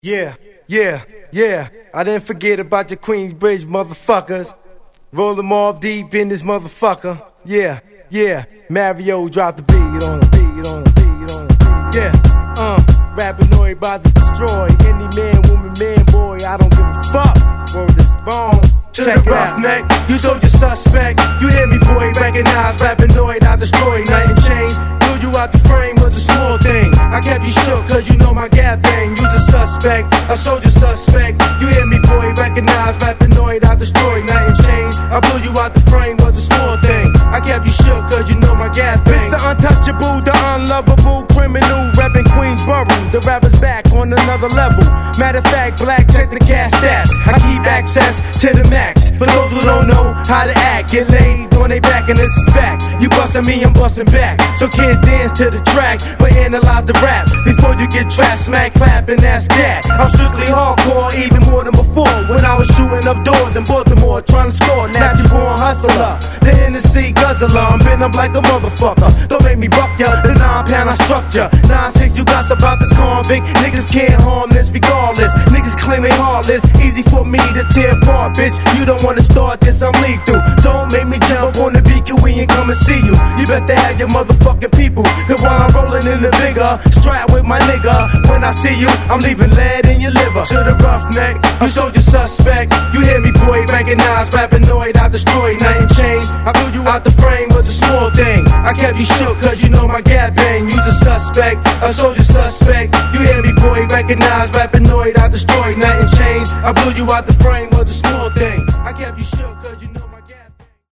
Yeah, I didn't forget about your Queensbridge motherfuckers. Roll them all deep in this motherfucker. Yeah, Mario dropped the beat on him. Yeah, Rapinoid about to destroy any man, woman, man, boy. I don't give a fuck. Word is bone. To the roughneck, you told your suspect. You hear me, boy, recognize Rapinoid, I destroy, nothing changed. Blew you out the frame was a small thing. I kept you shook, cause you know my gap bang. You the suspect, I sold your suspect. You hear me, boy, recognize Rapinoid, I destroy, nothing changed. I blew you out the frame was a small thing. I kept you shook, cause you know my gap bang. Mr. Untouchable, the unlovable criminal, reppin' Queensboro. The rapper's back on another level. Matter of fact, black, check the gas stats. I keep access to the max. For those who don't know how to act, get laid on they back and it's a fact. You bustin' me, I'm bustin' back. So kid, dance to the track, but analyze the rap before you get trapped, smack, clap, and that's that. I'm strictly hardcore, even more than before. When I was shooting up doors in Baltimore, trying to score. Natural born hustler, the Hennessy guzzler. I'm been up like a motherfucker. Don't make me buck ya, the 9-pound I struck ya. 9-6, you got about this convict. Niggas can't harm this regardless. Niggas claim they heartless. Easy for me to tear apart, bitch. You don't wanna start this, I'm lethal. Don't make me jump on the BQ, we ain't come and see you. You best to have your motherfucking people. Cause while I'm rolling in the vigor, strapped with my nigga. When I see you, I'm leaving lead in your liver. To the roughneck, you sold your suspect. You hear me, boy, recognize Rapinoid, I destroy, nothing changed. I blew you out the frame was a small thing. I kept you shook, cause you know my gap bang. You the suspect, I sold your suspect. You hear me, boy, recognize Rapinoid, I destroy, nothing changed. I blew you out the frame was a small